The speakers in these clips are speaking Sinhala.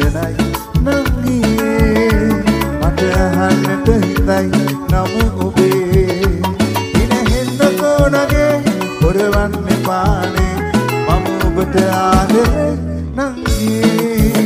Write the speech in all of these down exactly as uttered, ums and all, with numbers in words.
ලස්සනයි නංගියේ මට අහන්නට හිතයි නම ඔබේ ඉන හෙන්න කොනගේ පොරවන්නේ පානේ මම ඔබට ආදරේ නංගියේ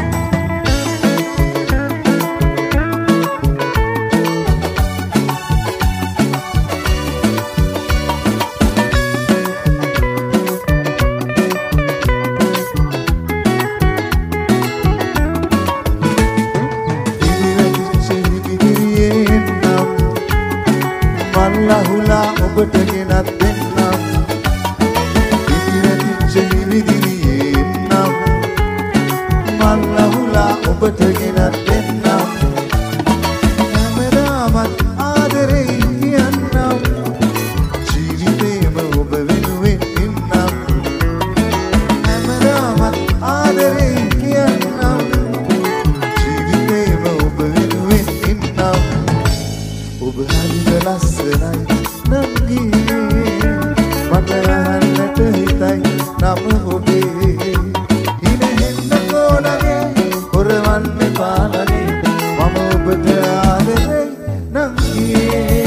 ලහුලා ඔබට ගෙනත් දෙන්නම් ඉතිරෙච්ච හිවිදිරියේ නම් මල් ලහුලා ඔබට ගෙනත් දෙන්නම් හැමදාමත් ආදරේ කියන්නම් ජීවිතේම ඔබ වෙනුවෙන් ඉන්නම් හැමදාමත් ආදරේ කියන්නම් ජීවිතේම ඔබ වෙනුවෙන් ඉන්නම් ඔබ හරිම ලස්සනයි නංගියේ මට අහන්නට හිතයි නම ඔබේ ඉන හෙන්න කොනගේ හොරවන්නේ පානගේ මම ඔබට ආදරේ නංගියේ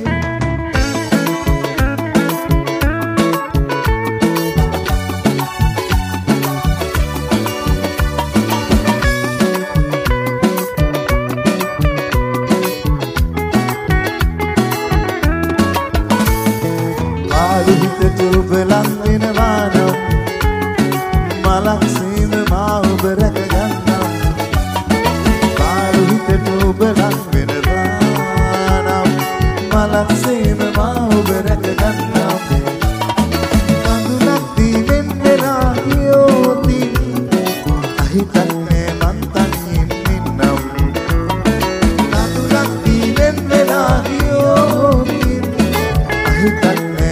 හිතට ඔබ ලං වෙනවා නම් මලක් සීම මා ඔබ රැක ගන්නම් මාරු හිතට ඔබ ලං වෙනවා නම් මලක් සීම මා ඔබ රැක ගන්නම් කඳුලක් දීවෙන් වෙලා හියෝති අහිතන්නේ මන් තනියෙන් ඉන්නම් කඳුලක් දීවෙන් වෙලා හියෝති අහිතන්නේ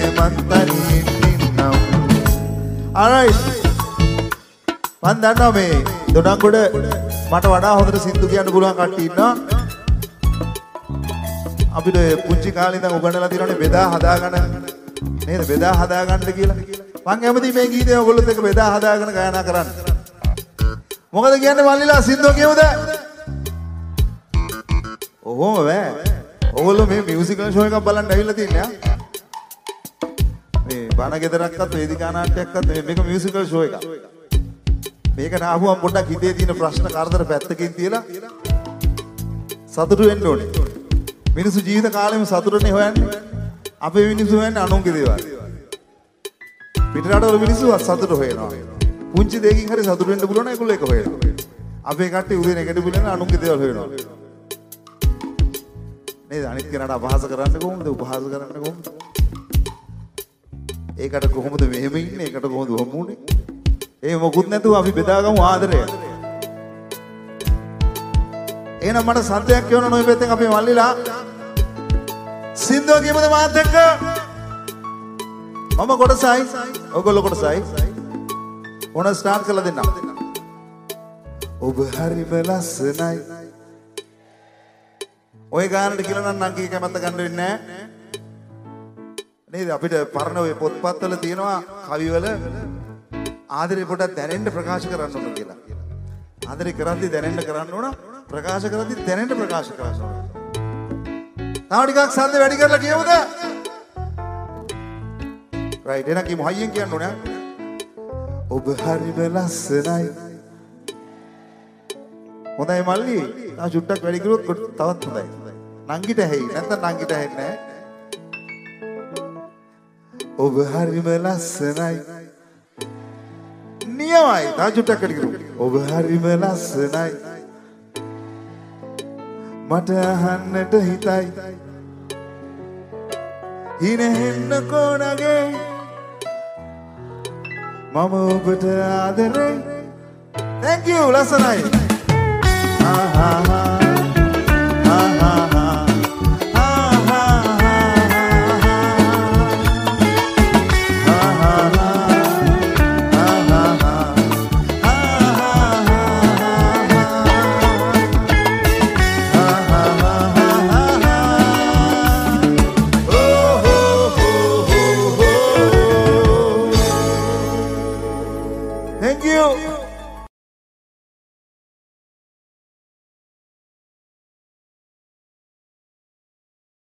alright මන් දන්නවා මේ දොඩංගොඩ මට වඩා හොඳට සින්දු කියන්න පුළුවන් කට්ටිය ඉන්නවා අපිට පුංචි කාලේ ඉඳන් උගන්වලා තියෙනවානේ බෙදා හදාගන්න නේද බෙදා හදාගන්න කියලා මං කැමතියි මේ ගීතය ඔයගොල්ලොත් එක්ක බෙදා හදාගෙන ගායනා කරන්න මොකද කියන්නේ මල්ලිලා සින්දුව කියමුද ඔහොම බෑ ඔයගොල්ලෝ මේ මියුසිකල් ෂෝ එකක් බලන්න ඇවිල්ලා තින්නේ ආ මේ බණ ගෙදරක්වත් වේදිකා නාට්‍යයක්වත් මේක මියුසිකල් ෂෝ එකක්. මේකට ආවම පොඩ්ඩක් හිතේ තියෙන ප්‍රශ්න කරදර පැත්තකින් තියලා සතුටු වෙන්න ඕනේ. මිනිස්සු ජීවිත කාලෙම සතුටනේ හොයන්නේ. අපේ මිනිස්සු හොයන්නේ අනුන්ගේ දේවල්. පිටරටවල මිනිස්සු සතුට හොයනවා. පුංචි දෙයකින් හරි සතුට වෙන්න පුළුවන් ඒගොල්ලෝ ඒක හොයනවා. අපේ කට්ටිය උදේ නැගිට බුලන අනුන්ගේ දේවල් හොයනවා. නේද? අනිත් කෙනාට අපහාස කරන්න කොහොමද? උපහාස කරන්න කොහොමද? ඒකට කොහොමද මෙහෙම ඉන්නේ? ඒකට කොහොමද වමුනේ? ඒ මොකුත් නැතුව අපි බෙදාගමු ආදරය. එහෙනම් මට සද්දයක් කියවන්න නොයි පැත්තෙන් අපේ මල්ලිලා සින්දුව කියමුද මාත් එක්ක? මම කොටසයි, ඔයගොල්ලෝ කොටසයි. ඕන ස්ටාර්ට් කරලා දෙන්න. ඔබ හරිම ලස්සනයි. ඔය ගානට කියලා නම් නංගී කැමැත්ත ගන්න වෙන්නේ නැහැ. නේද අපිට පරණ ඔය පොත්පත්වල තියෙනවා කවිවල ආදරේ පොඩක් දැනෙන්න ප්‍රකාශ කරන්න ඕන කියලා. ආදරේ කරද්දි දැනෙන්න කරන්න ඕන ප්‍රකාශ කරද්දි දැනෙන්න ප්‍රකාශ කරන්න ඕන. තව ටිකක් සද්ද වැඩි කරලා කියමුද? රයිට් එහෙනම් කියමු හයියෙන් කියන්න ඕනේ. ඔබ හරිම ලස්සනයි. හොඳයි මල්ලි. තා චුට්ටක් වැඩි කරුවොත් තවත් හොඳයි. නංගිට ඇහෙයි නැත්නම් නංගිට ඇහෙන්නේ නැහැ. ඔබ හරිම ලස්සනයි නියමයි තා චුට්ටක් වැඩි කරු ඔබ හරිම ලස්සනයි මට අහන්නට හිතයි හින හෙන්න කොනගේ මම ඔබට ආදරේ thank you ලස්සනයි ආහා Thank you.